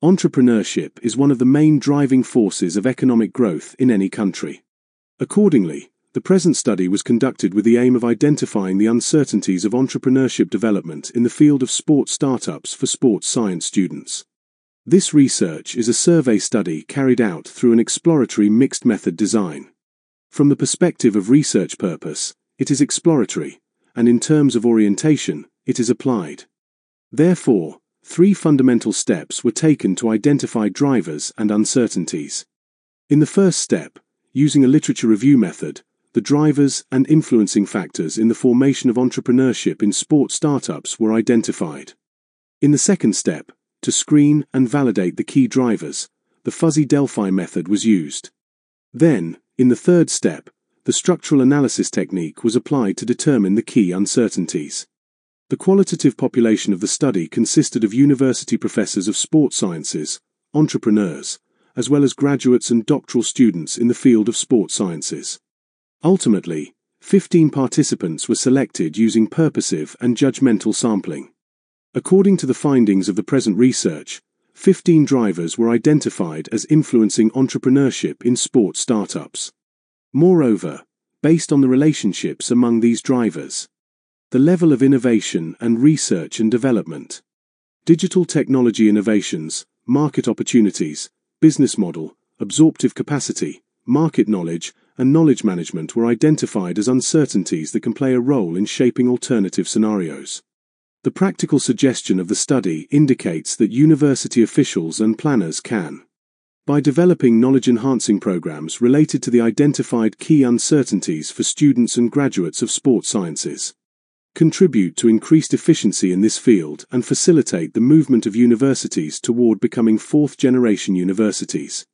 Entrepreneurship is one of the main driving forces of economic growth in any country. Accordingly, the present study was conducted with the aim of identifying the uncertainties of entrepreneurship development in the field of sports startups for sports science students. This research is a survey study carried out through an exploratory mixed method design. From the perspective of research purpose, it is exploratory, and in terms of orientation, it is applied. Therefore, 3 fundamental steps were taken to identify drivers and uncertainties. In the first step, using a literature review method, the drivers and influencing factors in the formation of entrepreneurship in sports startups were identified. In the second step, to screen and validate the key drivers, the fuzzy Delphi method was used. Then, in the third step, the structural analysis technique was applied to determine the key uncertainties. The qualitative population of the study consisted of university professors of sports sciences, entrepreneurs, as well as graduates and doctoral students in the field of sports sciences. Ultimately, 15 participants were selected using purposive and judgmental sampling. According to the findings of the present research, 15 drivers were identified as influencing entrepreneurship in sports startups. Moreover, based on the relationships among these drivers, the level of innovation and research and development, digital technology innovations, market opportunities, business model, absorptive capacity, market knowledge, and knowledge management were identified as uncertainties that can play a role in shaping alternative scenarios. The practical suggestion of the study indicates that university officials and planners can, by developing knowledge-enhancing programs related to the identified key uncertainties for students and graduates of sports sciences, contribute to increased efficiency in this field and facilitate the movement of universities toward becoming fourth-generation universities.